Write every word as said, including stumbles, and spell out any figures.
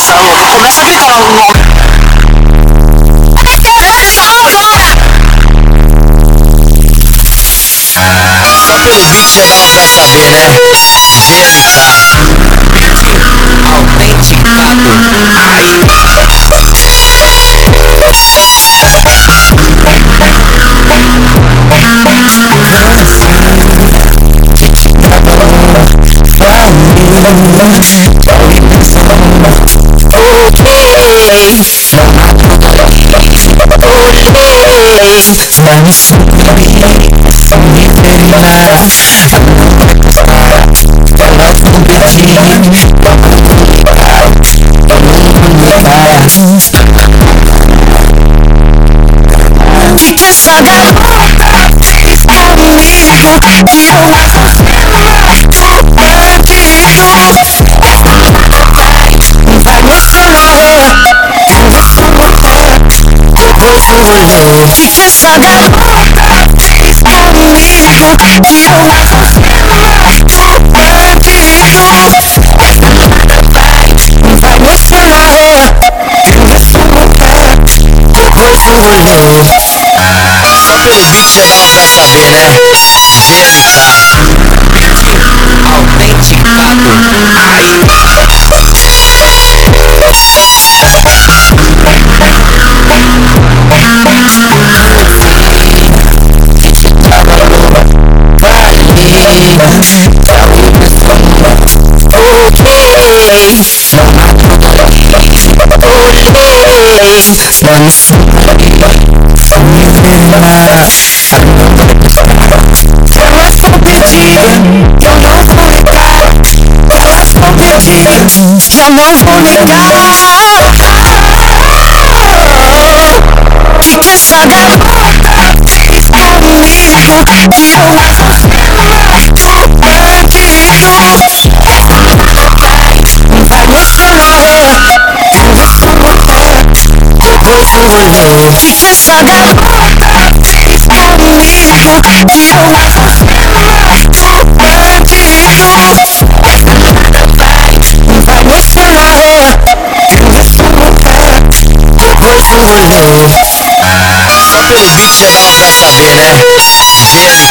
Tá louco? Começa a gritar lá no nome. Só pelo beat já dava pra saber, né? D J Mixado. Autenticado. Aí. Vamos subir, me terminar. Não vai custar, elas vão pedir. Vamos ligar, vamos ligar. Fica essa garota, está comigo. Tira mais você, bandido. Vai mexer na rua, depois eu olhei. Fica essa garota, está comigo. Tira mais você, bandido. Vai mexer na rua, depois eu olhei. Só pelo beat já dava pra saber, né? D J Mixado. Autenticado. Aí. Vamos subir, me terminar. Não vai custar, elas vão pedir. Eu não vou ligar. Elas vão pedir, eu não vou ligar. Fica essa garota, está comigo. Tira mais você, bandido. Vai mexer na rua, depois eu olhei. Fica essa garota, está comigo. Tira mais você, bandido. Vai mexer na rua, depois eu olhei. Só pelo beat já dava pra saber, né? D J